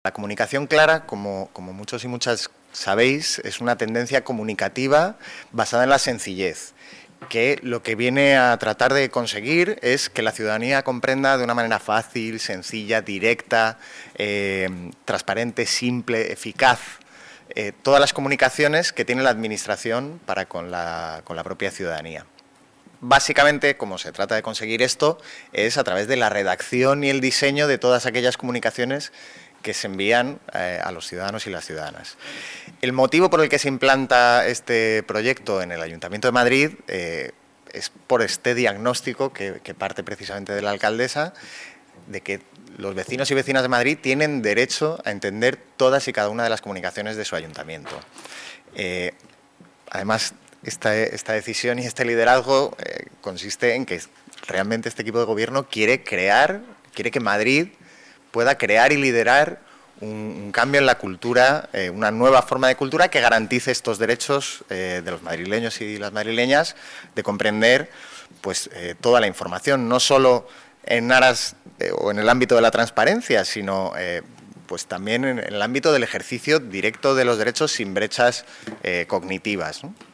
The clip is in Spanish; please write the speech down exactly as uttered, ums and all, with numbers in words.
La comunicación clara, como, como muchos y muchas sabéis, es una tendencia comunicativa basada en la sencillez, que lo que viene a tratar de conseguir es que la ciudadanía comprenda de una manera fácil, sencilla, directa, eh, transparente, simple, eficaz, eh, todas las comunicaciones que tiene la Administración para con la, con la propia ciudadanía. Básicamente, como se trata de conseguir esto, es a través de la redacción y el diseño de todas aquellas comunicaciones que se envían eh, a los ciudadanos y las ciudadanas. El motivo por el que se implanta este proyecto en el Ayuntamiento de Madrid eh, es por este diagnóstico que, que parte precisamente de la alcaldesa, de que los vecinos y vecinas de Madrid tienen derecho a entender todas y cada una de las comunicaciones de su ayuntamiento. Eh, además, esta, esta decisión y este liderazgo eh, consiste en que realmente este equipo de gobierno quiere crear, quiere que Madrid pueda crear y liderar un, un cambio en la cultura, eh, una nueva forma de cultura que garantice estos derechos eh, de los madrileños y las madrileñas de comprender pues, eh, toda la información, no solo en aras eh, o en el ámbito de la transparencia, sino eh, pues también en, en el ámbito del ejercicio directo de los derechos sin brechas eh, cognitivas, ¿no?